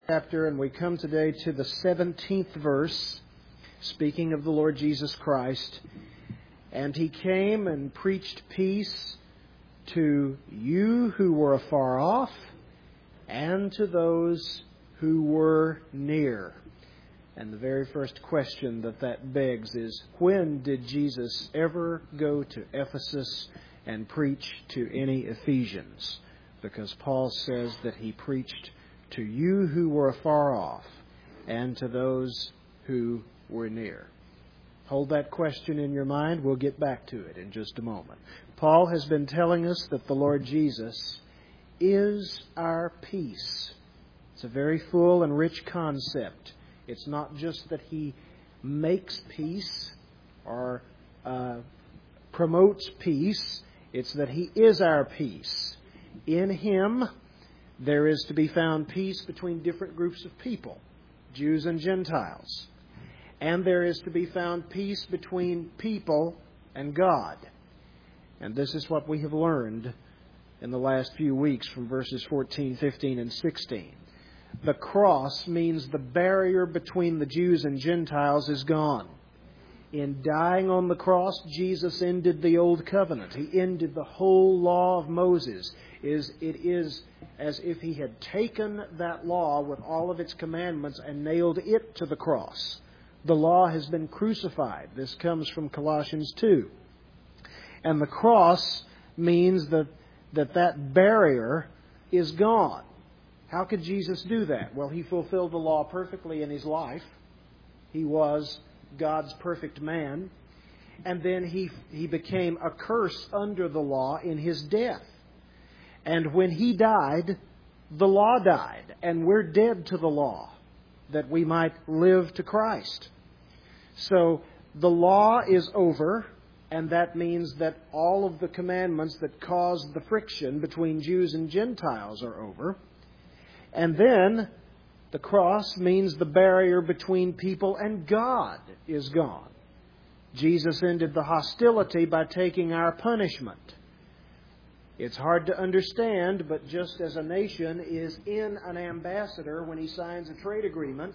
Chapter, and we come today to the 17th verse, speaking of the Lord Jesus Christ. And He came and preached peace to you who were afar off and to those who were near. And the very first question that begs is, when did Jesus ever go to Ephesus and preach to any Ephesians? Because Paul says that He preached to you who were afar off and to those who were near. Hold that question in your mind. We'll get back to it in just a moment. Paul has been telling us that the Lord Jesus is our peace. It's a very full and rich concept. It's not just that He makes peace or promotes peace. It's that He is our peace. In Him, there is to be found peace between different groups of people, Jews and Gentiles. And there is to be found peace between people and God. And this is what we have learned in the last few weeks from verses 14, 15, and 16. The cross means the barrier between the Jews and Gentiles is gone. In dying on the cross, Jesus ended the old covenant. He ended the whole law of Moses. It is as if He had taken that law with all of its commandments and nailed it to the cross. The law has been crucified. This comes from Colossians 2. And the cross means that barrier is gone. How could Jesus do that? Well, He fulfilled the law perfectly in His life. He was God's perfect man. And then He became a curse under the law in His death. And when He died, the law died. And we're dead to the law, that we might live to Christ. So the law is over, and that means that all of the commandments that caused the friction between Jews and Gentiles are over. And then the cross means the barrier between people and God is gone. Jesus ended the hostility by taking our punishment. It's hard to understand, but just as a nation is in an ambassador when he signs a trade agreement,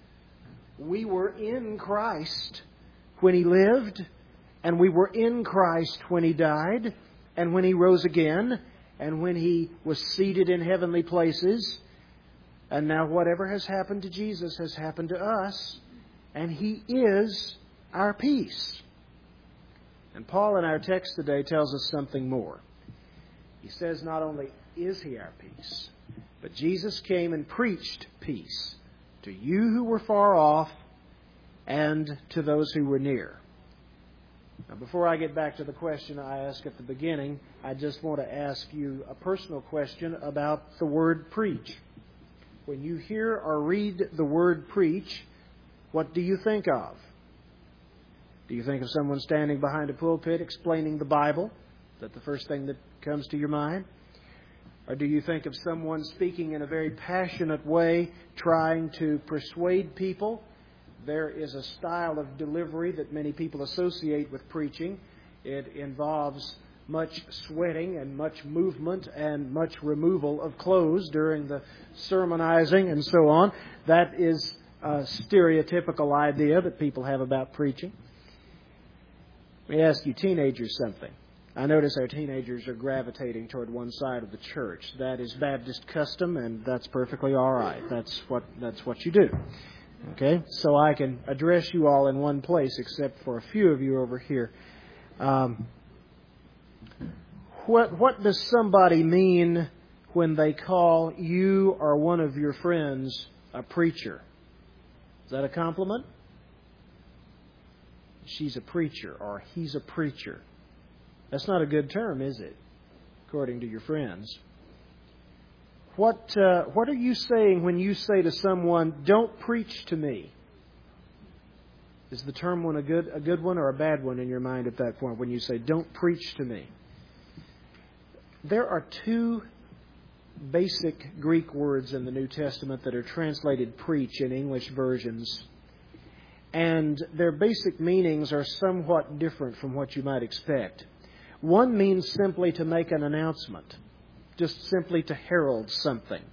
we were in Christ when He lived, and we were in Christ when He died, and when He rose again, and when He was seated in heavenly places. And now whatever has happened to Jesus has happened to us, and He is our peace. And Paul in our text today tells us something more. He says not only is He our peace, but Jesus came and preached peace to you who were far off and to those who were near. Now, before I get back to the question I asked at the beginning, I just want to ask you a personal question about the word preach. When you hear or read the word preach, what do you think of? Do you think of someone standing behind a pulpit explaining the Bible? Is that the first thing that comes to your mind? Or do you think of someone speaking in a very passionate way, trying to persuade people? There is a style of delivery that many people associate with preaching. It involves much sweating and much movement and much removal of clothes during the sermonizing and so on. That is a stereotypical idea that people have about preaching. Let me ask you teenagers something. I notice our teenagers are gravitating toward one side of the church. That is Baptist custom, and that's perfectly all right. That's what you do. Okay? So I can address you all in one place, except for a few of you over here. What does somebody mean when they call you or one of your friends a preacher? Is that a compliment? She's a preacher, or he's a preacher. That's not a good term, is it? According to your friends. What are you saying when you say to someone, "Don't preach to me"? Is the term one a good one or a bad one in your mind at that point when you say, "Don't preach to me"? There are two basic Greek words in the New Testament that are translated preach in English versions. And their basic meanings are somewhat different from what you might expect. One means simply to make an announcement, just simply to herald something.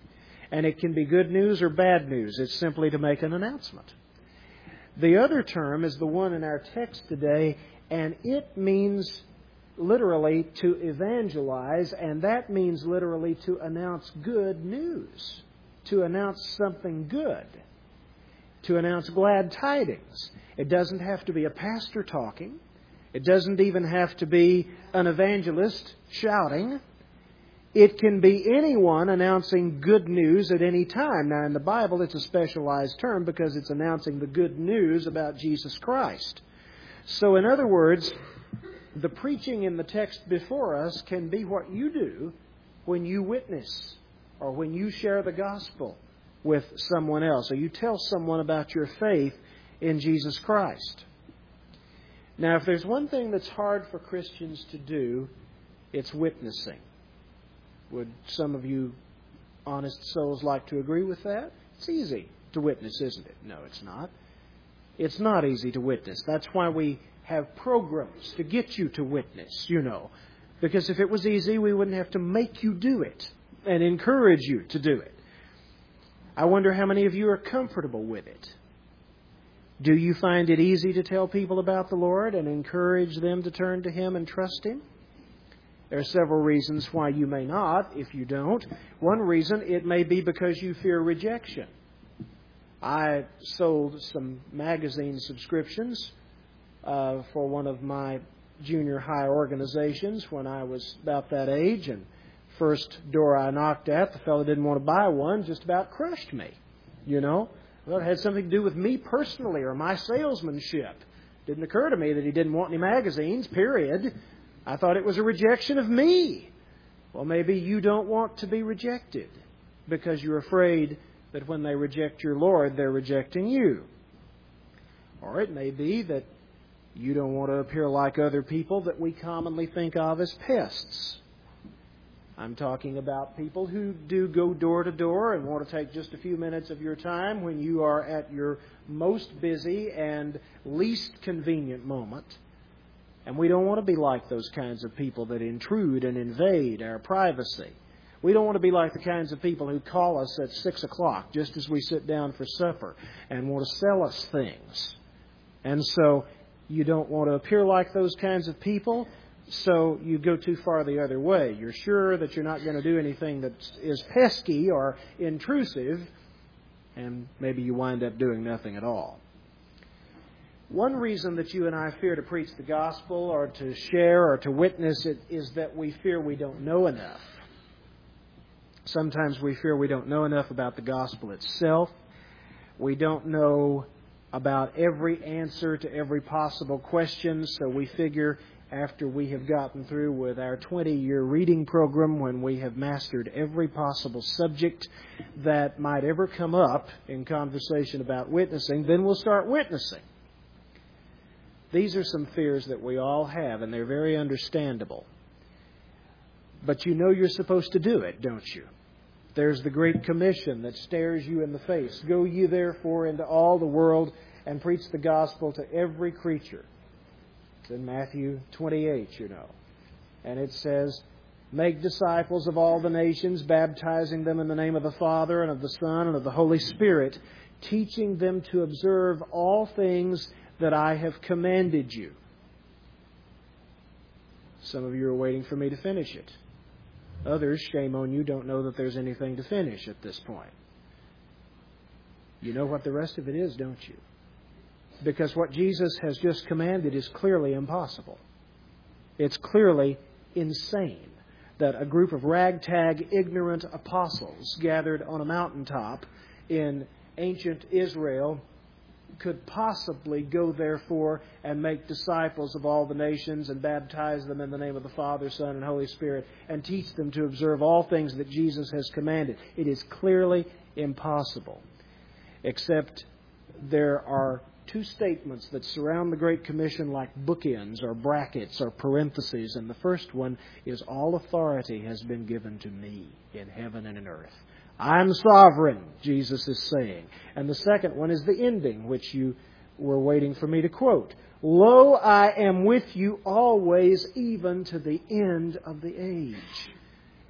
And it can be good news or bad news. It's simply to make an announcement. The other term is the one in our text today, and it means literally to evangelize, and that means literally to announce good news, to announce something good, to announce glad tidings. It doesn't have to be a pastor talking. It doesn't even have to be an evangelist shouting. It can be anyone announcing good news at any time. Now, in the Bible, it's a specialized term because it's announcing the good news about Jesus Christ. So, in other words, the preaching in the text before us can be what you do when you witness or when you share the gospel with someone else or you tell someone about your faith in Jesus Christ. Now, if there's one thing that's hard for Christians to do, it's witnessing. Would some of you honest souls like to agree with that? It's easy to witness, isn't it? No, it's not. It's not easy to witness. That's why we have programs to get you to witness, you know. Because if it was easy, we wouldn't have to make you do it and encourage you to do it. I wonder how many of you are comfortable with it. Do you find it easy to tell people about the Lord and encourage them to turn to Him and trust Him? There are several reasons why you may not, if you don't. One reason, it may be because you fear rejection. I sold some magazine subscriptions for one of my junior high organizations when I was about that age. And first door I knocked at, the fellow didn't want to buy one, just about crushed me. You know? Well, it had something to do with me personally or my salesmanship. Didn't occur to me that he didn't want any magazines, period. I thought it was a rejection of me. Well, maybe you don't want to be rejected because you're afraid that when they reject your Lord, they're rejecting you. Or it may be that you don't want to appear like other people that we commonly think of as pests. I'm talking about people who do go door to door and want to take just a few minutes of your time when you are at your most busy and least convenient moment. And we don't want to be like those kinds of people that intrude and invade our privacy. We don't want to be like the kinds of people who call us at 6 o'clock just as we sit down for supper and want to sell us things. And so you don't want to appear like those kinds of people, so you go too far the other way. You're sure that you're not going to do anything that is pesky or intrusive, and maybe you wind up doing nothing at all. One reason that you and I fear to preach the gospel or to share or to witness it is that we fear we don't know enough. Sometimes we fear we don't know enough about the gospel itself. We don't know about every answer to every possible question, so we figure after we have gotten through with our 20-year reading program, when we have mastered every possible subject that might ever come up in conversation about witnessing, then we'll start witnessing. These are some fears that we all have, and they're very understandable. But you know you're supposed to do it, don't you? There's the Great Commission that stares you in the face. Go ye therefore into all the world and preach the gospel to every creature. It's in Matthew 28, you know. And it says, make disciples of all the nations, baptizing them in the name of the Father and of the Son and of the Holy Spirit, teaching them to observe all things that I have commanded you. Some of you are waiting for me to finish it. Others, shame on you, don't know that there's anything to finish at this point. You know what the rest of it is, don't you? Because what Jesus has just commanded is clearly impossible. It's clearly insane that a group of ragtag, ignorant apostles gathered on a mountaintop in ancient Israel could possibly go, therefore, and make disciples of all the nations and baptize them in the name of the Father, Son, and Holy Spirit and teach them to observe all things that Jesus has commanded. It is clearly impossible. Except there are two statements that surround the Great Commission like bookends or brackets or parentheses. And the first one is, all authority has been given to me in heaven and in earth. I'm sovereign, Jesus is saying. And the second one is the ending, which you were waiting for me to quote. Lo, I am with you always, even to the end of the age.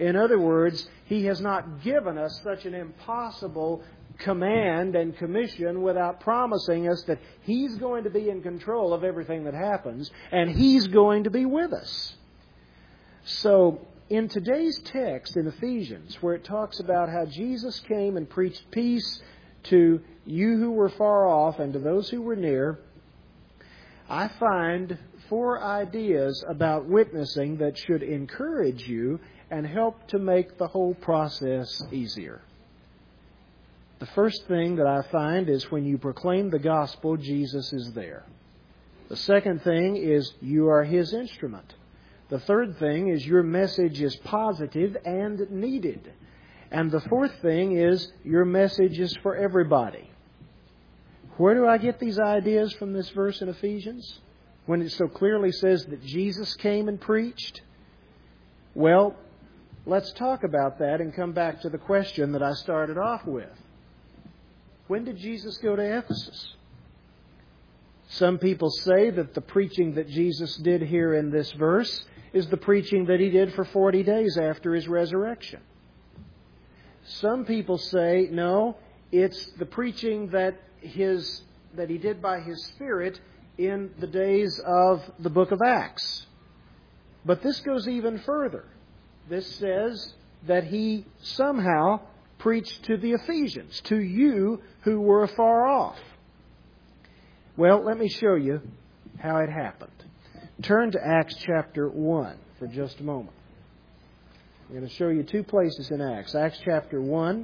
In other words, He has not given us such an impossible command and commission without promising us that He's going to be in control of everything that happens, and He's going to be with us. So, in today's text in Ephesians, where it talks about how Jesus came and preached peace to you who were far off and to those who were near, I find 4 ideas about witnessing that should encourage you and help to make the whole process easier. The first thing that I find is when you proclaim the gospel, Jesus is there. The second thing is you are His instrument. The third thing is your message is positive and needed. And the fourth thing is your message is for everybody. Where do I get these ideas from this verse in Ephesians? When it so clearly says that Jesus came and preached? Well, let's talk about that and come back to the question that I started off with. When did Jesus go to Ephesus? Some people say that the preaching that Jesus did here in this verse is the preaching that He did for 40 days after His resurrection. Some people say, no, it's the preaching that He did by His Spirit in the days of the book of Acts. But this goes even further. This says that He somehow preached to the Ephesians, to you who were afar off. Well, let me show you how it happened. Turn to Acts chapter 1 for just a moment. I'm going to show you 2 places in Acts. Acts chapter 1.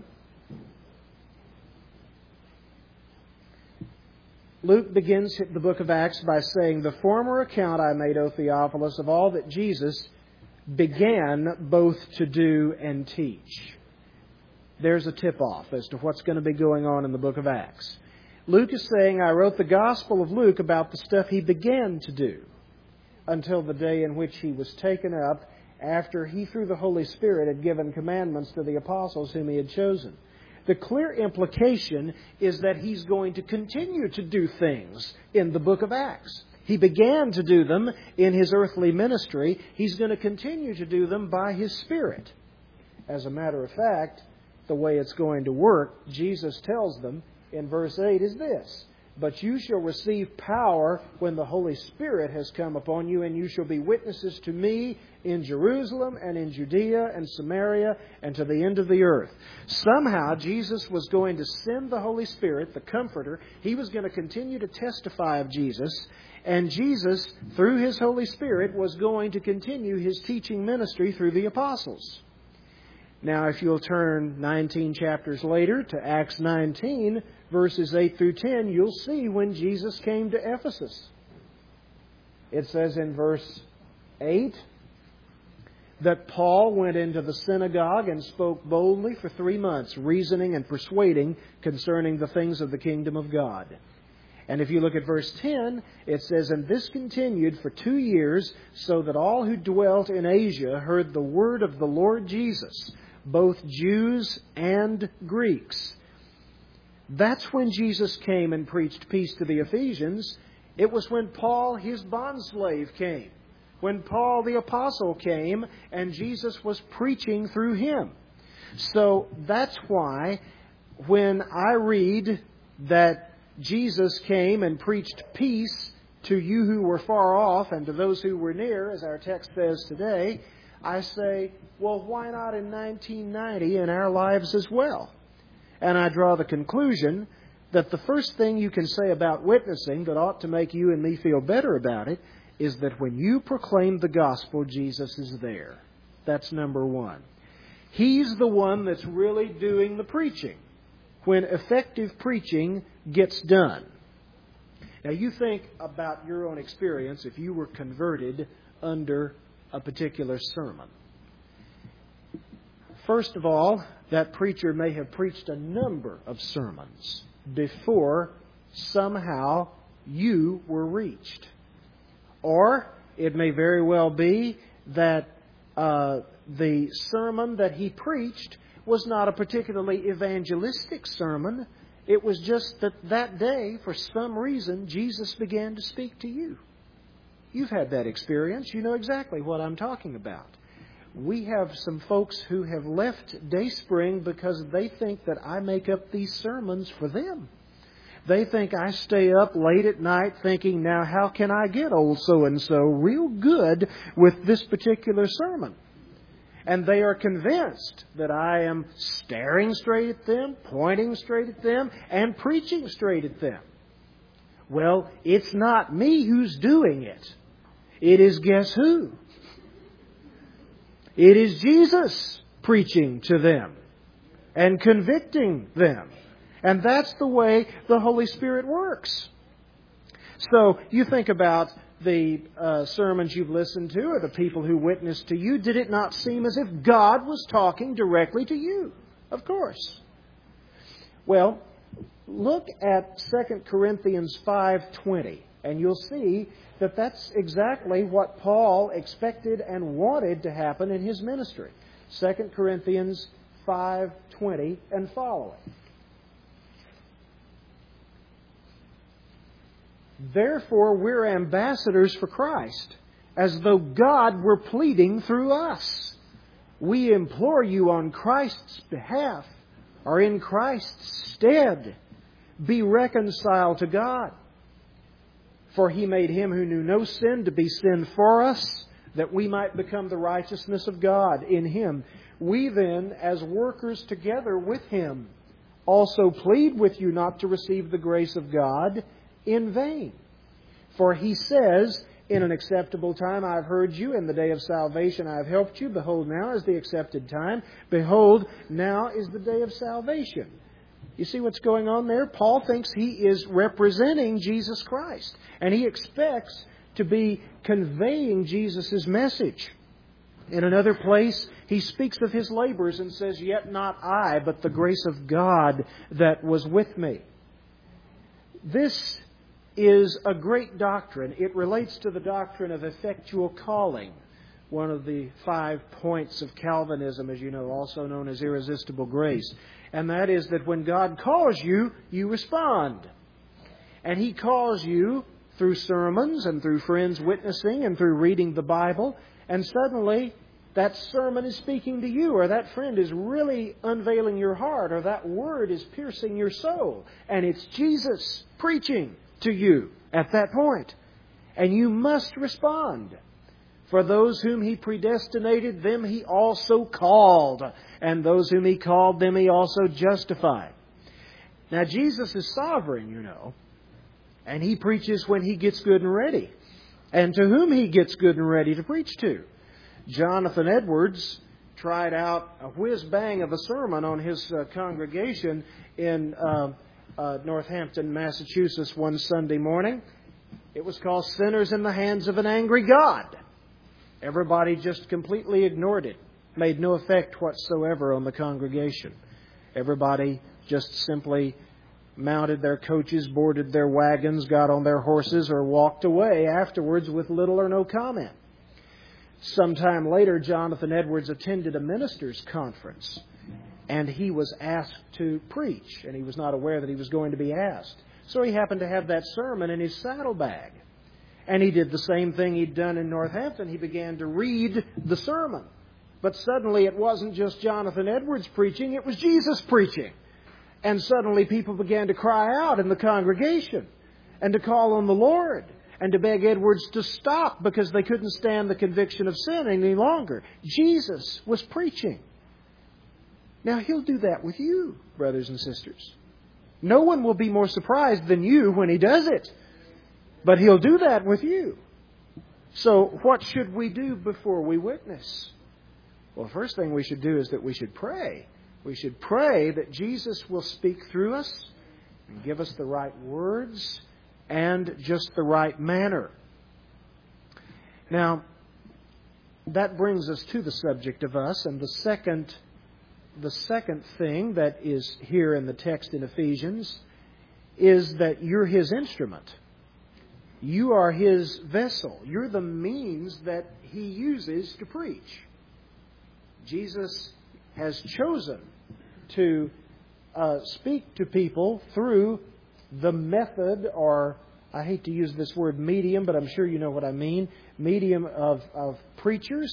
Luke begins the book of Acts by saying, "The former account I made, O Theophilus, of all that Jesus began both to do and teach." There's a tip-off as to what's going to be going on in the book of Acts. Luke is saying, I wrote the Gospel of Luke about the stuff he began to do until the day in which he was taken up after he, through the Holy Spirit, had given commandments to the apostles whom he had chosen. The clear implication is that he's going to continue to do things in the book of Acts. He began to do them in his earthly ministry. He's going to continue to do them by his Spirit. As a matter of fact, the way it's going to work, Jesus tells them in verse 8 is this: "But you shall receive power when the Holy Spirit has come upon you, and you shall be witnesses to me in Jerusalem and in Judea and Samaria and to the end of the earth." Somehow Jesus was going to send the Holy Spirit, the Comforter. He was going to continue to testify of Jesus. And Jesus, through His Holy Spirit, was going to continue His teaching ministry through the apostles. Now, if you'll turn 19 chapters later to Acts 19, verses 8 through 10, you'll see when Jesus came to Ephesus. It says in verse 8 that Paul went into the synagogue and spoke boldly for 3 months, reasoning and persuading concerning the things of the kingdom of God. And if you look at verse 10, it says, "And this continued for 2 years, so that all who dwelt in Asia heard the word of the Lord Jesus, both Jews and Greeks." That's when Jesus came and preached peace to the Ephesians. It was when Paul, his bondslave, came. When Paul the apostle came and Jesus was preaching through him. So that's why when I read that Jesus came and preached peace to you who were far off and to those who were near, as our text says today, I say, well, why not in 1990 in our lives as well? And I draw the conclusion that the first thing you can say about witnessing that ought to make you and me feel better about it is that when you proclaim the gospel, Jesus is there. That's number one. He's the one that's really doing the preaching when effective preaching gets done. Now, you think about your own experience if you were converted under a particular sermon. First of all, that preacher may have preached a number of sermons before somehow you were reached. Or it may very well be that the sermon that he preached was not a particularly evangelistic sermon. It was just that day, for some reason, Jesus began to speak to you. You've had that experience. You know exactly what I'm talking about. We have some folks who have left Dayspring because they think that I make up these sermons for them. They think I stay up late at night thinking, now how can I get old so-and-so real good with this particular sermon? And they are convinced that I am staring straight at them, pointing straight at them, and preaching straight at them. Well, it's not me who's doing it. It is guess who? It is Jesus preaching to them and convicting them. And that's the way the Holy Spirit works. So you think about the sermons you've listened to or the people who witnessed to you. Did it not seem as if God was talking directly to you? Of course. Well, look at 2 Corinthians 5:20, and you'll see that that's exactly what Paul expected and wanted to happen in his ministry. 2 Corinthians 5:20 and following. Therefore, we're ambassadors for Christ, as though God were pleading through us. We implore you on Christ's behalf, or in Christ's stead, be reconciled to God. For He made Him who knew no sin to be sin for us, that we might become the righteousness of God in Him. We then, as workers together with Him, also plead with you not to receive the grace of God in vain. For He says, in an acceptable time I have heard you, in the day of salvation I have helped you. Behold, now is the accepted time. Behold, now is the day of salvation. You see what's going on there? Paul thinks he is representing Jesus Christ, and he expects to be conveying Jesus' message. In another place, he speaks of his labors and says, yet not I, but the grace of God that was with me. This is a great doctrine. It relates to the doctrine of effectual calling, one of the 5 points of Calvinism, as you know, also known as irresistible grace. And that is that when God calls you, you respond. And He calls you through sermons and through friends witnessing and through reading the Bible. And suddenly that sermon is speaking to you, or that friend is really unveiling your heart, or that word is piercing your soul. And it's Jesus preaching to you at that point. And you must respond. For those whom He predestinated, them He also called. And those whom He called, them He also justified. Now, Jesus is sovereign, you know. And He preaches when He gets good and ready. And to whom He gets good and ready to preach to. Jonathan Edwards tried out a whiz-bang of a sermon on his congregation in Northampton, Massachusetts, one Sunday morning. It was called Sinners in the Hands of an Angry God. Everybody just completely ignored it. Made no effect whatsoever on the congregation. Everybody just simply mounted their coaches, boarded their wagons, got on their horses, or walked away afterwards with little or no comment. Sometime later, Jonathan Edwards attended a ministers' conference, and he was asked to preach, and he was not aware that he was going to be asked. So he happened to have that sermon in his saddlebag. And he did the same thing he'd done in Northampton. He began to read the sermon. But suddenly it wasn't just Jonathan Edwards preaching, it was Jesus preaching. And suddenly people began to cry out in the congregation and to call on the Lord and to beg Edwards to stop because they couldn't stand the conviction of sin any longer. Jesus was preaching. Now, He'll do that with you, brothers and sisters. No one will be more surprised than you when He does it. But He'll do that with you. So what should we do before we witness? Well, the first thing we should do is that we should pray. We should pray that Jesus will speak through us and give us the right words and just the right manner. Now, that brings us to the subject of us, and the second thing that is here in the text in Ephesians is that you're His instrument. You are His vessel. You're the means that He uses to preach. Jesus has chosen to speak to people through the method, or I hate to use this word medium, but I'm sure you know what I mean, medium of preachers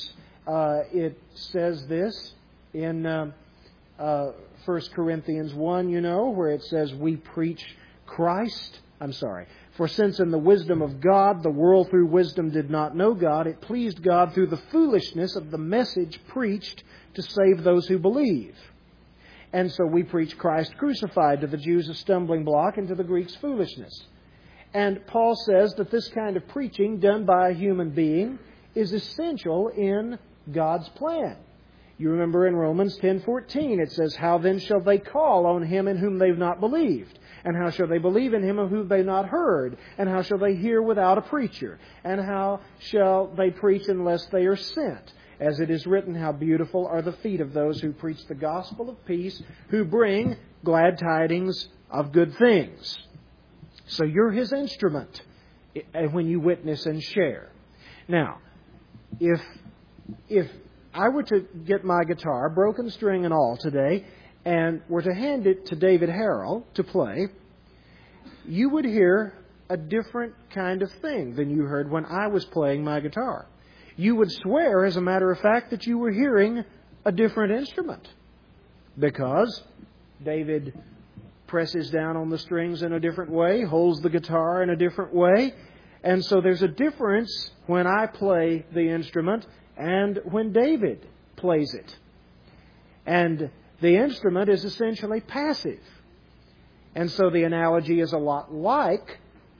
it says this in 1 Corinthians 1, where it says, we preach Christ. For since in the wisdom of God, the world through wisdom did not know God, it pleased God through the foolishness of the message preached to save those who believe. And so we preach Christ crucified, to the Jews a stumbling block and to the Greeks foolishness. And Paul says that this kind of preaching done by a human being is essential in God's plan. You remember in Romans 10:14 it says, how then shall they call on Him in whom they've not believed? And how shall they believe in Him of whom they've not heard? And how shall they hear without a preacher? And how shall they preach unless they are sent? As it is written, how beautiful are the feet of those who preach the gospel of peace, who bring glad tidings of good things. So you're His instrument when you witness and share. Now, if I were to get my guitar, broken string and all today, and were to hand it to David Harrell to play, you would hear a different kind of thing than you heard when I was playing my guitar. You would swear, as a matter of fact, that you were hearing a different instrument, because David presses down on the strings in a different way, holds the guitar in a different way, and so there's a difference when I play the instrument and when David plays it. And the instrument is essentially passive. And so the analogy is a lot like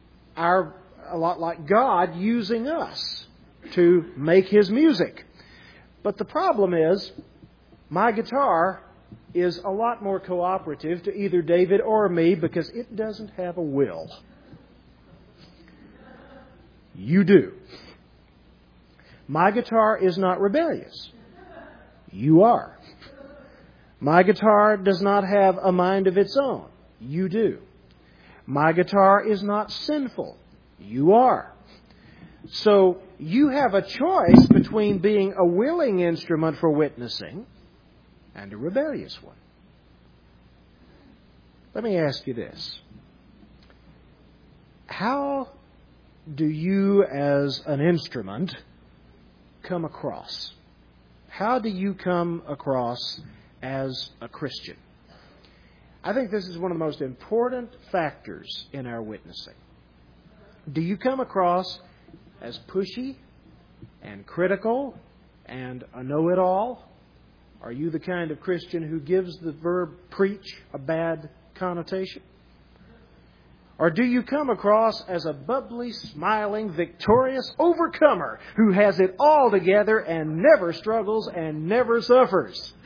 God using us to make His music. But the problem is, my guitar is a lot more cooperative to either David or me because it doesn't have a will. You do. My guitar is not rebellious. You are. My guitar does not have a mind of its own. You do. My guitar is not sinful. You are. So you have a choice between being a willing instrument for witnessing and a rebellious one. Let me ask you this. How do you as an instrument come across? How do you come across as a Christian? I think this is one of the most important factors in our witnessing. Do you come across as pushy and critical and a know-it-all? Are you the kind of Christian who gives the verb preach a bad connotation? Or do you come across as a bubbly, smiling, victorious overcomer who has it all together and never struggles and never suffers?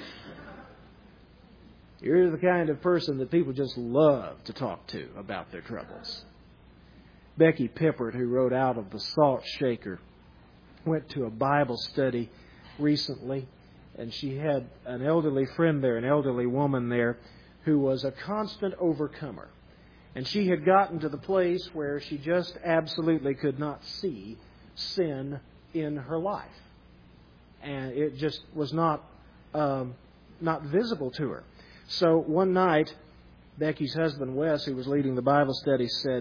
You're the kind of person that people just love to talk to about their troubles. Becky Pippert, who wrote Out of the Salt Shaker, went to a Bible study recently, and she had an elderly friend there, an elderly woman there, who was a constant overcomer. And she had gotten to the place where she just absolutely could not see sin in her life. And it just was not visible to her. So one night, Becky's husband, Wes, who was leading the Bible study, said,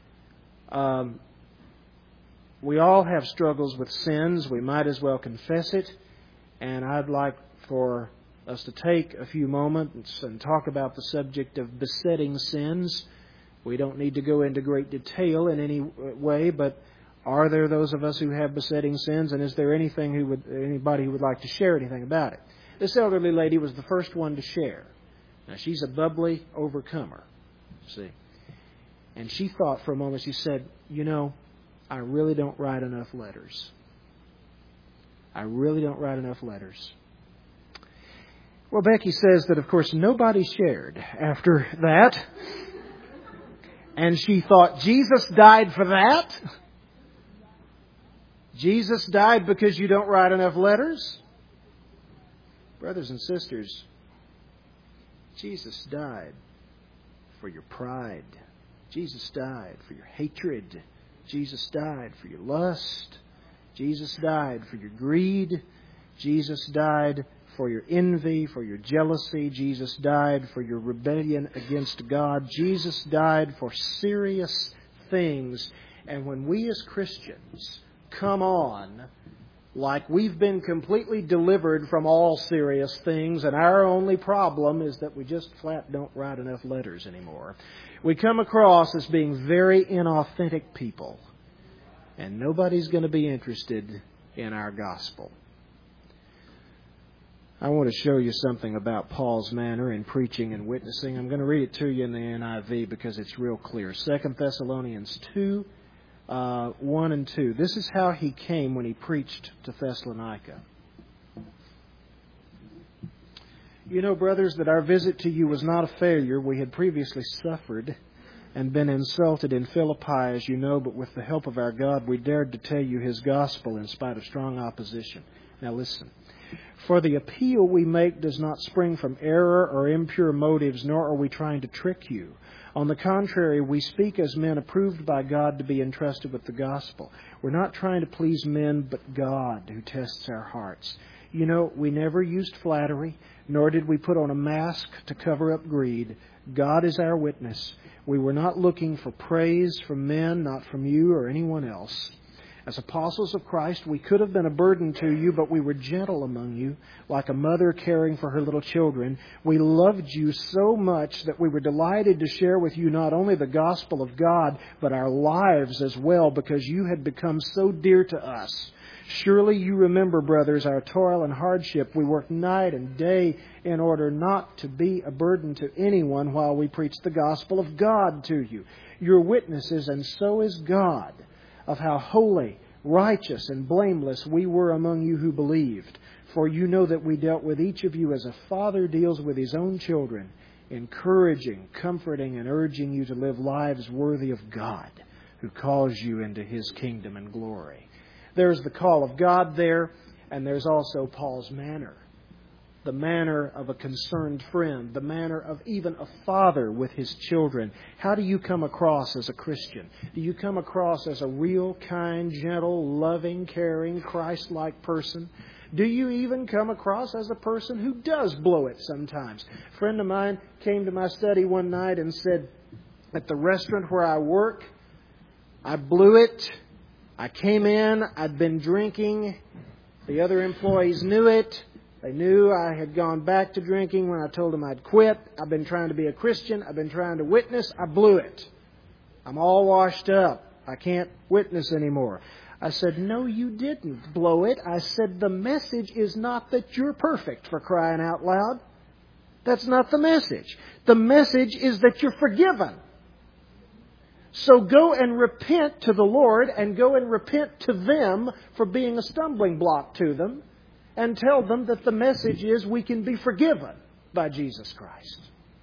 we all have struggles with sins. We might as well confess it. And I'd like for us to take a few moments and talk about the subject of besetting sins. We don't need to go into great detail in any way, but are there those of us who have besetting sins? And is there anybody who would like to share anything about it? This elderly lady was the first one to share. Now, she's a bubbly overcomer, see. And she thought for a moment, she said, I really don't write enough letters. I really don't write enough letters. Well, Becky says that, of course, nobody shared after that. And she thought, Jesus died for that? Jesus died because you don't write enough letters? Brothers and sisters, Jesus died for your pride. Jesus died for your hatred. Jesus died for your lust. Jesus died for your greed. Jesus died for your envy, for your jealousy. Jesus died for your rebellion against God. Jesus died for serious things. And when we as Christians come on like we've been completely delivered from all serious things, and our only problem is that we just flat don't write enough letters anymore. We come across as being very inauthentic people, and nobody's going to be interested in our gospel. I want to show you something about Paul's manner in preaching and witnessing. I'm going to read it to you in the NIV because it's real clear. 2 Thessalonians 2, 1 and 2. This is how he came when he preached to Thessalonica. You know, brothers, that our visit to you was not a failure. We had previously suffered and been insulted in Philippi, as you know, but with the help of our God, we dared to tell you His gospel in spite of strong opposition. Now listen. For the appeal we make does not spring from error or impure motives, nor are we trying to trick you. On the contrary, we speak as men approved by God to be entrusted with the gospel. We're not trying to please men, but God who tests our hearts. You know, we never used flattery, nor did we put on a mask to cover up greed. God is our witness. We were not looking for praise from men, not from you or anyone else. As apostles of Christ, we could have been a burden to you, but we were gentle among you, like a mother caring for her little children. We loved you so much that we were delighted to share with you not only the gospel of God, but our lives as well, because you had become so dear to us. Surely you remember, brothers, our toil and hardship. We worked night and day in order not to be a burden to anyone while we preached the gospel of God to you. You're witnesses, and so is God, of how holy, righteous, and blameless we were among you who believed. For you know that we dealt with each of you as a father deals with his own children, encouraging, comforting, and urging you to live lives worthy of God, who calls you into His kingdom and glory. There's the call of God there, and there's also Paul's manner. The manner of a concerned friend, the manner of even a father with his children. How do you come across as a Christian? Do you come across as a real, kind, gentle, loving, caring, Christ-like person? Do you even come across as a person who does blow it sometimes? A friend of mine came to my study one night and said, at the restaurant where I work, I blew it. I came in, I'd been drinking. The other employees knew it. They knew I had gone back to drinking when I told them I'd quit. I've been trying to be a Christian. I've been trying to witness. I blew it. I'm all washed up. I can't witness anymore. I said, no, you didn't blow it. I said, the message is not that you're perfect, for crying out loud. That's not the message. The message is that you're forgiven. So go and repent to the Lord, and go and repent to them for being a stumbling block to them. And tell them that the message is we can be forgiven by Jesus Christ.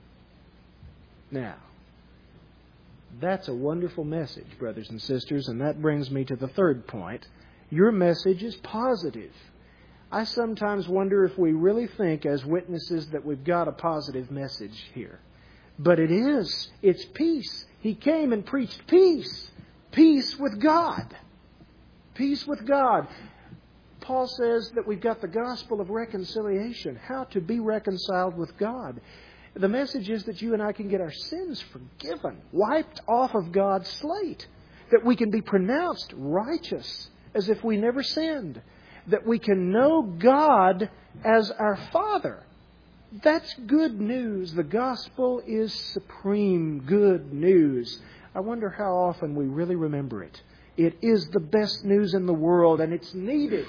Now, that's a wonderful message, brothers and sisters, and that brings me to the third point. Your message is positive. I sometimes wonder if we really think as witnesses that we've got a positive message here. But it is. It's peace. He came and preached peace. Peace with God. Peace with God. Paul says that we've got the gospel of reconciliation, how to be reconciled with God. The message is that you and I can get our sins forgiven, wiped off of God's slate, that we can be pronounced righteous as if we never sinned, that we can know God as our Father. That's good news. The gospel is supreme good news. I wonder how often we really remember it. It is the best news in the world, and it's needed.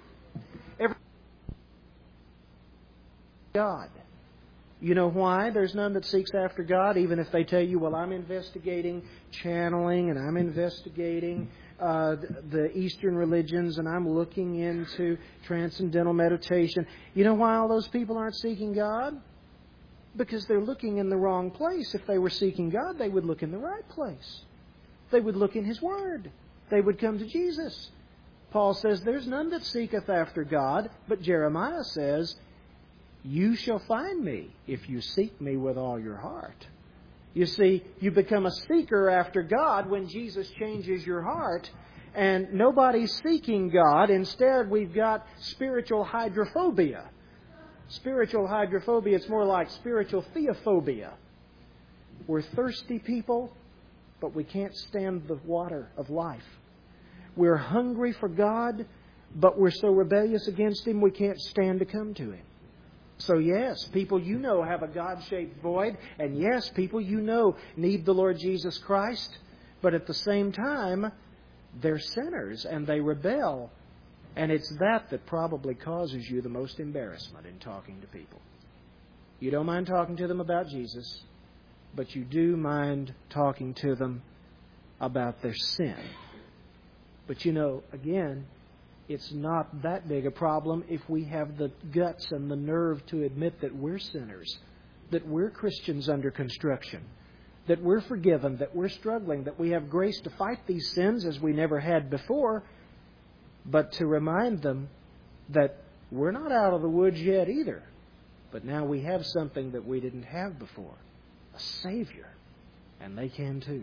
God. You know why? There's none that seeks after God, even if they tell you, well, I'm investigating channeling and I'm investigating the Eastern religions and I'm looking into transcendental meditation. You know why all those people aren't seeking God? Because they're looking in the wrong place. If they were seeking God, they would look in the right place. They would look in His Word. They would come to Jesus. Paul says, there's none that seeketh after God, but Jeremiah says, you shall find me if you seek me with all your heart. You see, you become a seeker after God when Jesus changes your heart, and nobody's seeking God. Instead, we've got spiritual hydrophobia. Spiritual hydrophobia, it's more like spiritual theophobia. We're thirsty people, but we can't stand the water of life. We're hungry for God. but we're so rebellious against Him we can't stand to come to Him. So yes, people you know have a God-shaped void, and yes, people you know need the Lord Jesus Christ, but at the same time, they're sinners and they rebel. And it's that probably causes you the most embarrassment in talking to people. You don't mind talking to them about Jesus, but you do mind talking to them about their sin. But you know, again, it's not that big a problem if we have the guts and the nerve to admit that we're sinners, that we're Christians under construction, that we're forgiven, that we're struggling, that we have grace to fight these sins as we never had before, but to remind them that we're not out of the woods yet either. But now we have something that we didn't have before, a Savior, and they can too.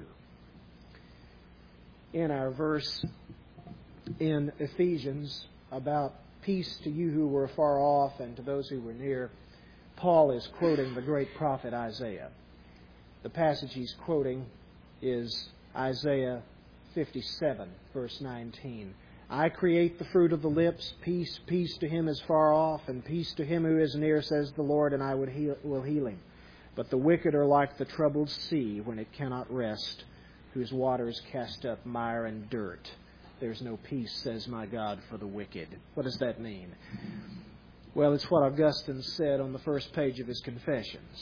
In our verse in Ephesians about peace to you who were far off and to those who were near, Paul is quoting the great prophet Isaiah. The passage he's quoting is Isaiah 57, verse 19. I create the fruit of the lips, peace, peace to him is far off, and peace to him who is near, says the Lord, and I will heal him. But the wicked are like the troubled sea when it cannot rest, whose waters cast up mire and dirt. There's no peace, says my God, for the wicked. What does that mean? Well, it's what Augustine said on the first page of his Confessions.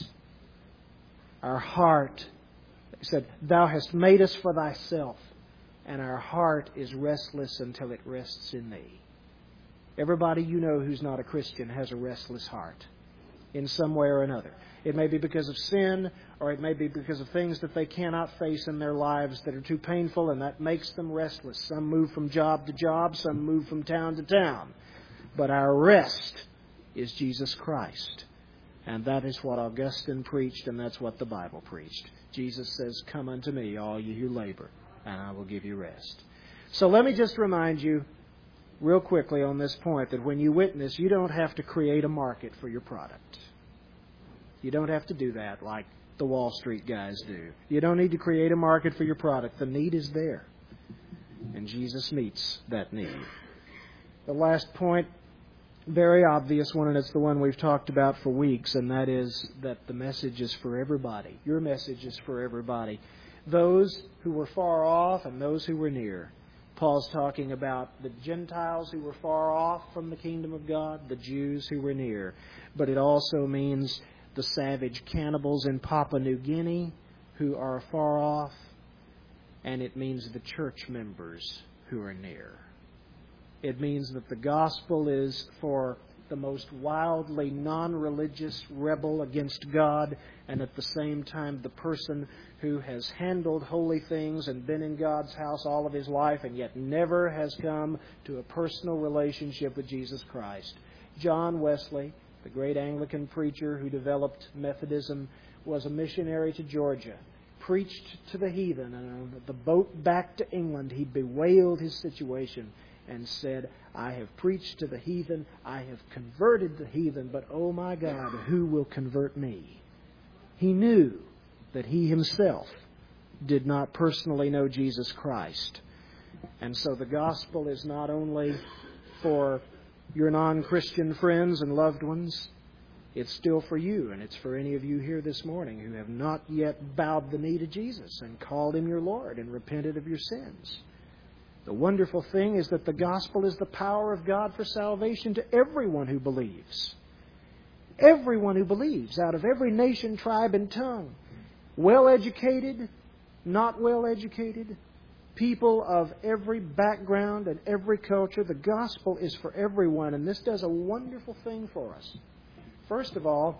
Our heart, he said, Thou hast made us for Thyself, and our heart is restless until it rests in Thee. Everybody you know who's not a Christian has a restless heart in some way or another. It may be because of sin, or it may be because of things that they cannot face in their lives that are too painful, and that makes them restless. Some move from job to job, some move from town to town. But our rest is Jesus Christ. And that is what Augustine preached, and that's what the Bible preached. Jesus says, Come unto me, all you who labor, and I will give you rest. So let me just remind you real quickly on this point that when you witness, you don't have to create a market for your product. You don't have to do that like the Wall Street guys do. You don't need to create a market for your product. The need is there. And Jesus meets that need. The last point, very obvious one, and it's the one we've talked about for weeks, and that is that the message is for everybody. Your message is for everybody. Those who were far off and those who were near. Paul's talking about the Gentiles who were far off from the kingdom of God, the Jews who were near. But it also means the savage cannibals in Papua New Guinea who are far off, and it means the church members who are near. It means that the gospel is for the most wildly non-religious rebel against God, and at the same time the person who has handled holy things and been in God's house all of his life and yet never has come to a personal relationship with Jesus Christ. John Wesley, the great Anglican preacher who developed Methodism, was a missionary to Georgia, preached to the heathen, and on the boat back to England he bewailed his situation and said, I have preached to the heathen, I have converted the heathen, but oh my God, who will convert me? He knew that he himself did not personally know Jesus Christ. And so the gospel is not only for your non-Christian friends and loved ones, it's still for you, and it's for any of you here this morning who have not yet bowed the knee to Jesus and called Him your Lord and repented of your sins. The wonderful thing is that the gospel is the power of God for salvation to everyone who believes. Everyone who believes, out of every nation, tribe, and tongue. Well-educated, not well-educated, people of every background and every culture. The gospel is for everyone, and this does a wonderful thing for us. First of all,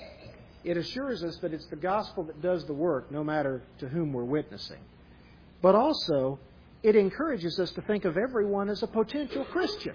it assures us that it's the gospel that does the work, no matter to whom we're witnessing. But also, it encourages us to think of everyone as a potential Christian.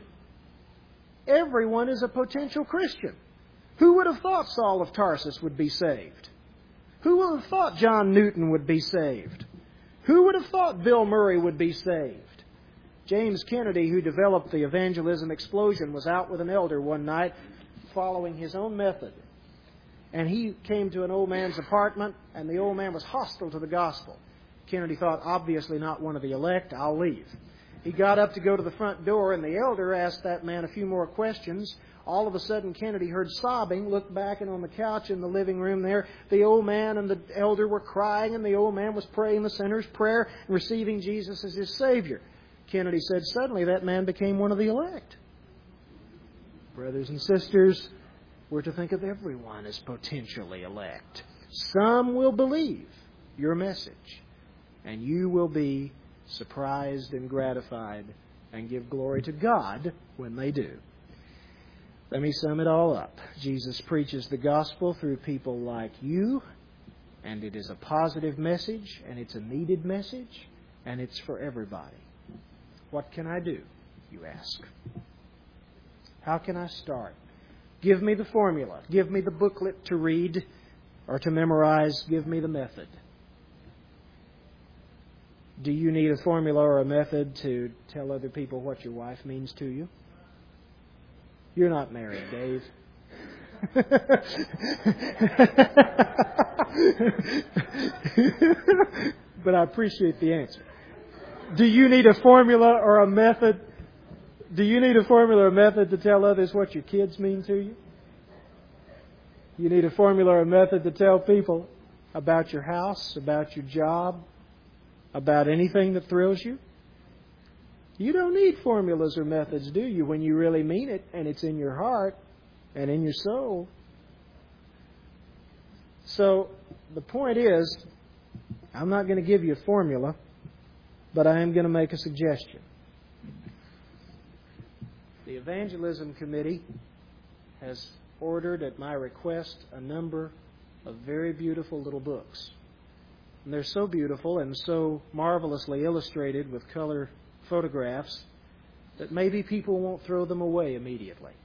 Everyone is a potential Christian. Who would have thought Saul of Tarsus would be saved? Who would have thought John Newton would be saved? Who would have thought Bill Murray would be saved? James Kennedy, who developed the evangelism explosion, was out with an elder one night following his own method. And he came to an old man's apartment, and the old man was hostile to the gospel. Kennedy thought, obviously not one of the elect, I'll leave. He got up to go to the front door, and the elder asked that man a few more questions. All of a sudden, Kennedy heard sobbing, looked back, and on the couch in the living room there, the old man and the elder were crying, and the old man was praying the sinner's prayer and receiving Jesus as his Savior. Kennedy said, suddenly that man became one of the elect. Brothers and sisters, we're to think of everyone as potentially elect. Some will believe your message, and you will be surprised and gratified and give glory to God when they do. Let me sum it all up. Jesus preaches the gospel through people like you, and it is a positive message, and it's a needed message, and it's for everybody. What can I do, you ask? How can I start? Give me the formula. Give me the booklet to read or to memorize. Give me the method. Do you need a formula or a method to tell other people what your wife means to you? You're not married, Dave. But I appreciate the answer. Do you need a formula or a method? Do you need a formula or a method to tell others what your kids mean to you? You need a formula or a method to tell people about your house, about your job, about anything that thrills you? You don't need formulas or methods, do you, when you really mean it and it's in your heart and in your soul? So the point is, I'm not going to give you a formula, but I am going to make a suggestion. The Evangelism Committee has ordered, at my request, a number of very beautiful little books. And they're so beautiful and so marvelously illustrated with color photographs that maybe people won't throw them away immediately.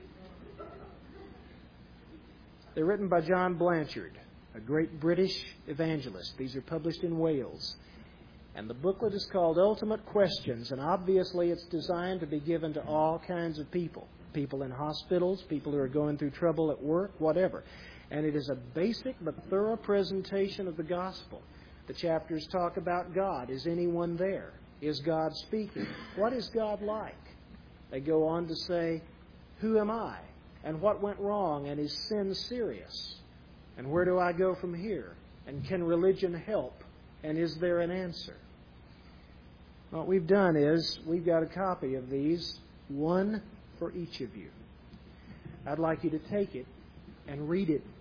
They're written by John Blanchard, a great British evangelist. These are published in Wales. And the booklet is called Ultimate Questions, and obviously it's designed to be given to all kinds of people. People in hospitals, people who are going through trouble at work, whatever. And it is a basic but thorough presentation of the gospel. The chapters talk about God. Is anyone there? Is God speaking? What is God like? They go on to say, who am I? And what went wrong? And is sin serious? And where do I go from here? And can religion help? And is there an answer? What we've done is we've got a copy of these, one for each of you. I'd like you to take it and read it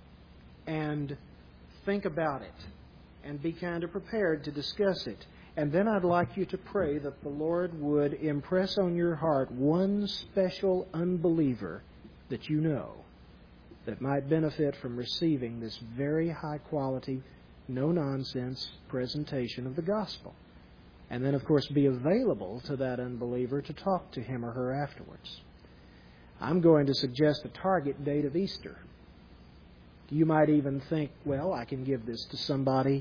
and think about it and be kind of prepared to discuss it. And then I'd like you to pray that the Lord would impress on your heart one special unbeliever that you know that might benefit from receiving this very high quality, no-nonsense presentation of the gospel. And then, of course, be available to that unbeliever to talk to him or her afterwards. I'm going to suggest a target date of Easter. You might even think, well, I can give this to somebody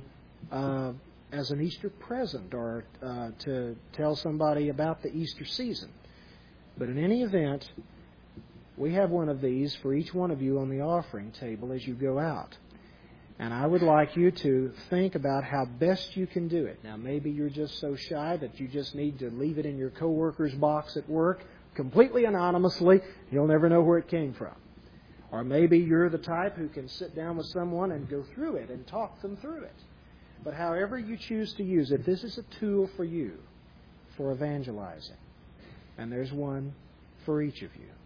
as an Easter present or to tell somebody about the Easter season. But in any event, we have one of these for each one of you on the offering table as you go out. And I would like you to think about how best you can do it. Now, maybe you're just so shy that you just need to leave it in your coworker's box at work completely anonymously. You'll never know where it came from. Or maybe you're the type who can sit down with someone and go through it and talk them through it. But however you choose to use it, this is a tool for you for evangelizing. And there's one for each of you.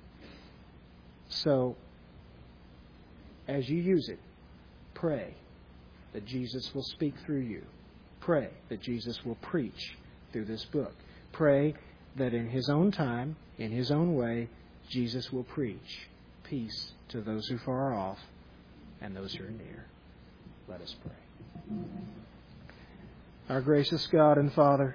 So, as you use it, pray that Jesus will speak through you. Pray that Jesus will preach through this book. Pray that in His own time, in His own way, Jesus will preach peace to those who are far off and those who are near. Let us pray. Our gracious God and Father,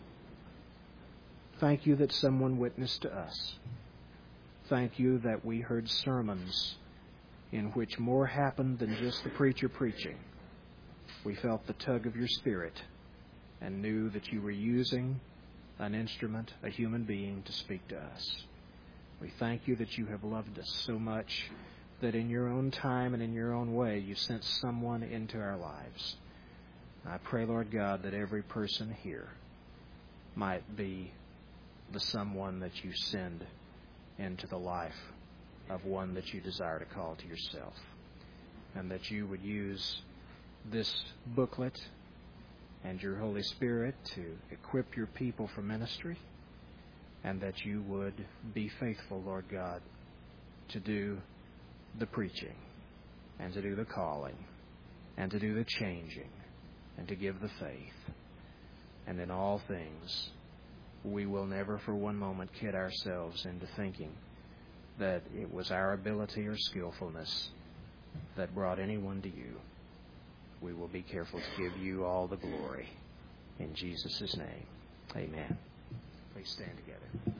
thank you that someone witnessed to us. Thank you that we heard sermons in which more happened than just the preacher preaching. We felt the tug of your Spirit and knew that you were using an instrument, a human being, to speak to us. We thank you that you have loved us so much that in your own time and in your own way you sent someone into our lives. I pray, Lord God, that every person here might be the someone that you send into the life of one that you desire to call to yourself. And that you would use this booklet and your Holy Spirit to equip your people for ministry. And that you would be faithful, Lord God, to do the preaching and to do the calling and to do the changing and to give the faith. And in all things, we will never for one moment kid ourselves into thinking that it was our ability or skillfulness that brought anyone to you. We will be careful to give you all the glory. In Jesus' name, amen. Please stand together.